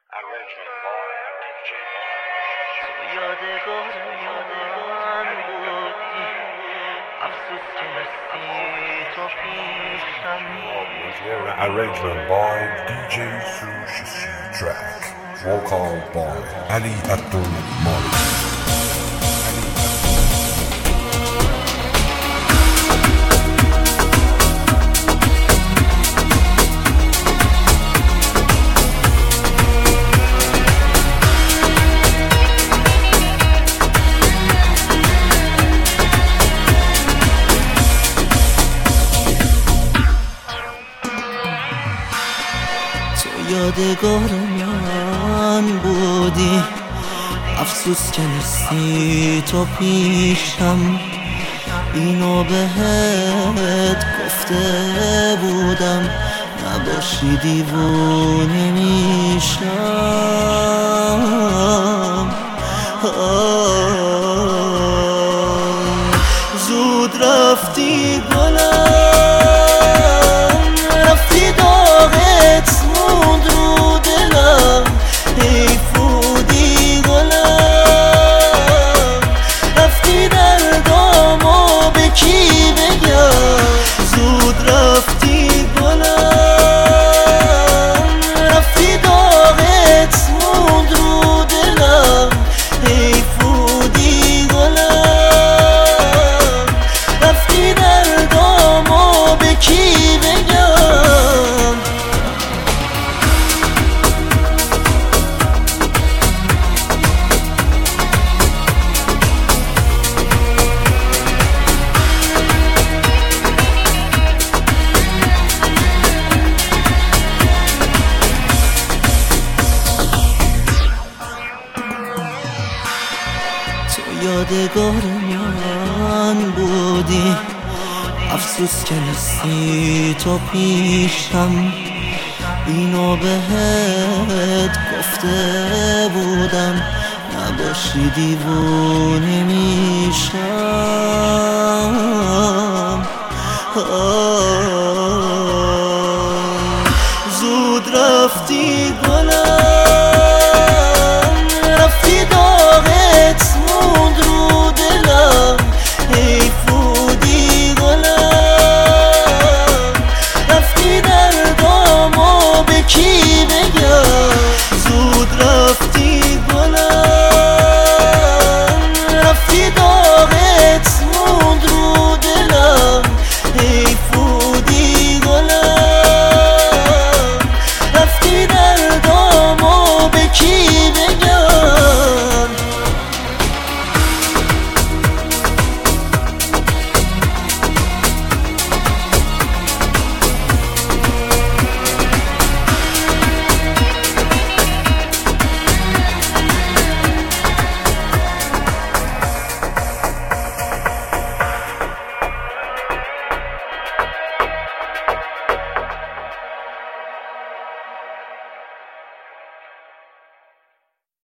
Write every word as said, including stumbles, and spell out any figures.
یادگار یادگار بودی افسوس که نسی تو پیشم Arrangement by D J Sushi Track. Vocal by Ali Abdul Malik. یادگار من بودی افسوس که نیستی تو پیشم اینو بهت گفته بودم نباشی دیوونه میشم زود رفتی گلم رفتی داغت موند رو دلم حیفودی گلم رفتی دردامو به کی بگم زود رفتی گلم رفتی داغت موند رو دلم حیفودی گلم رفتی دردامو به کی بگم یادگار من بودی افسوس که نیستی تو پیشم اینو بهت گفته بودم نباشی دیوونه میشم زود رفتی گلم رفتی داغت موند رو دلم حیفودی گلم رفتی دردامو به کی بگم زود رفتی گلم رفتی داغت موند رو دلم حیفودی گلم رفتی دردامو به کی بگم